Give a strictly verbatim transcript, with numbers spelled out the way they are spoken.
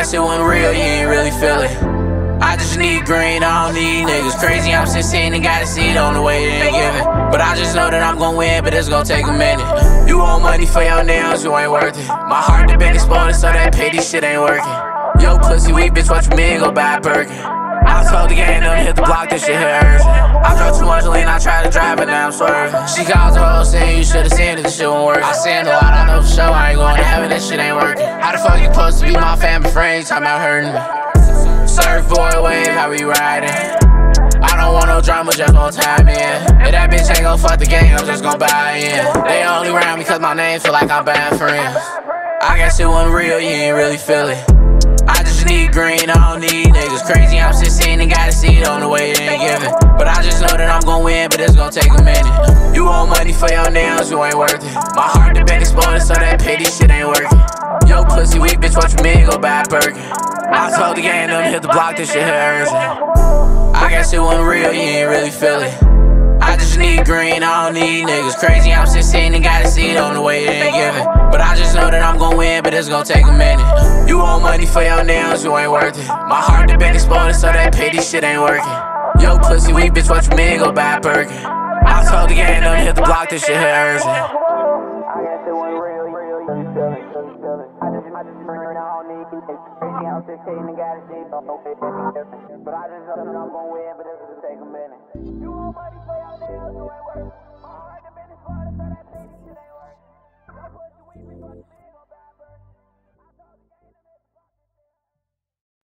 guess it wasn't real, you ain't really feel it. I just need green, I don't need niggas crazy. I'm sixteen and got a seat on the way, they ain't giving. But I just know that I'm gon' win, but it's gon' take a minute. You want money for your nails, you ain't worth it. My heart has been exploded, so that petty shit ain't working. Yo, pussy weak, bitch, watch me go buy a Birkin. I told the gang, don't hit the block, this shit here urgent. I drove too much lean, I tried to drive it, now I'm swerving. She calls the whole saying you should've seen it, this shit won't work. I seen a lot, I know for sure I ain't going to heaven, this shit ain't working. How the fuck you supposed to be my family friend, you talking about hurting me? Surfboard wave, how we riding? I don't want no drama, just gon' tie me in. If that bitch ain't gon' fuck the game, I'm just gon' buy in. They only round me cause my name feel like I'm bad friends. I guess it wasn't real, you ain't really feel it. I just need green, I don't need niggas crazy. I'm sixteen and got a seat on the way, they ain't giving. But I just know that I'm gon' win, but it's gon' take a minute. You want money for your nails, you ain't worth it. My heart has been exploded, so that petty shit ain't working. Yo, pussy weak, bitch, watch me go buy a Birkin. I told the gang, don't hit the block, this shit here urgent. I guess it wasn't real, you ain't really feel it. I just need green, I don't need niggas crazy. I'm sixteen and got a seat on the way, they ain't giving. But I just know that I'm gon' win, but it's gon' take a minute. You want money for your nails, you ain't worth it. My heart has been exploded, so that petty shit ain't working. Yo, pussy weak, bitch, watch me go buy a Birkin. I told the gang, don't hit the block, this shit here urgent. I guess it wasn't real, you ain't really feel it. I just, I just bring I don't need niggas crazy. I'm sixteen and got a seat on the way, but I just know that I'm gon' win, but it's gon' take a minute. You want money for your nails, you ain't worth it. My heart has been exploded, so that petty shit ain't working. Yo, pussy weak, bitch, watch me.